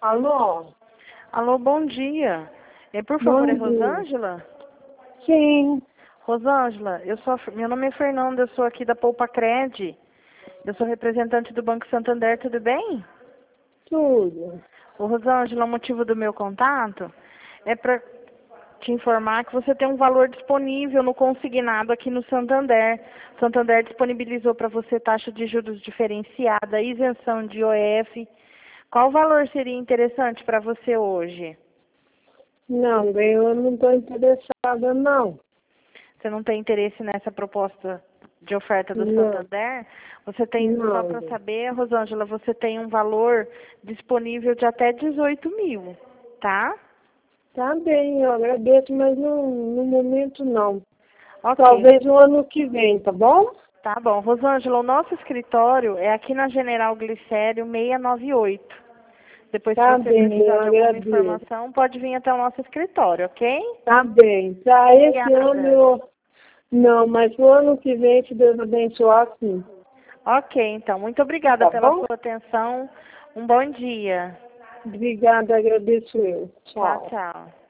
Alô? Alô, bom dia. Por Bom favor, é dia. Rosângela? Sim, Rosângela, meu nome é Fernanda, eu sou aqui da Poupa Cred. Eu sou representante do Banco Santander, tudo bem? tudo. Ô, Rosângela, o motivo do meu contato é para te informar que você tem um valor disponível no consignado aqui no Santander. Santander disponibilizou para você taxa de juros diferenciada, isenção de IOF. Qual valor seria interessante para você hoje? Não, bem, eu não estou interessada, não. Você não tem interesse nessa proposta de oferta do Não, Santander? Você tem, só não, para bem. saber, Rosângela, você tem um valor disponível de até 18 mil, tá? Tá bem, eu agradeço, mas no momento não. Ok, Talvez no ano que vem, tá bom? tá bom. Rosângela, o nosso escritório é aqui na General Glicério 698. Depois, se Tá você bem, eu precisar de alguma agradeço. informação, pode vir até o nosso escritório, ok? Tá bem. Pra esse ano Obrigada. não, mas no ano que vem, se Deus abençoar, sim. Ok, então. Muito obrigada Tá pela bom? sua atenção. Um bom dia. Obrigada, agradeço eu. Tchau, Tchau. tchau.